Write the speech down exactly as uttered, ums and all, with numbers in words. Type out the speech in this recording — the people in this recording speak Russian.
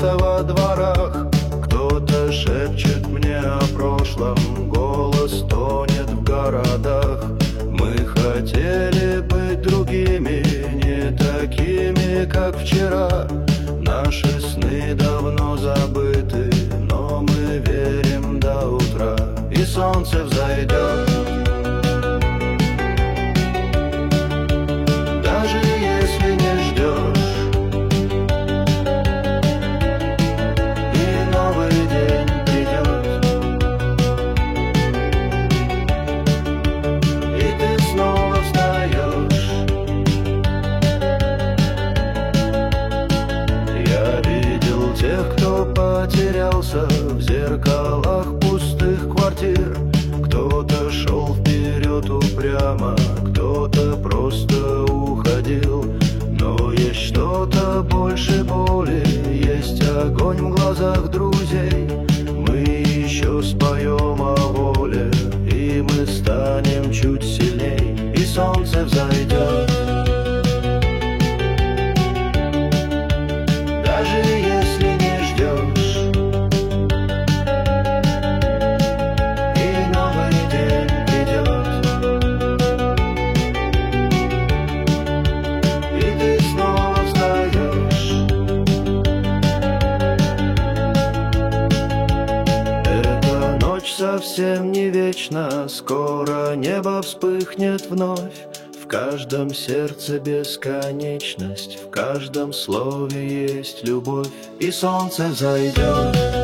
смеются во дворах. Кто-то шепчет мне о прошлом, голос тонет в городах. Мы хотели быть другими, не такими, как вчера. Наши сны давно забыты, но мы верим до утра, и солнце взойдет. Даже если не ждешь, и новый день придет, и ты снова встаешь. Я видел тех, кто потерялся в зеркалах пустых квартир. Кто-то шел вперед упрямо, кто-то просто уходил. Но есть что-то больше боли, есть огонь в глазах друзей. Мы еще споем о воле, и мы станем чуть сильней, и солнце взойдет. Даже если не ждешь, и новый день придет, и ты снова встаешь. Эта ночь совсем не вечна, скоро небо вспыхнет вновь. В каждом сердце бесконечность, в каждом слове есть любовь, и солнце зайдет.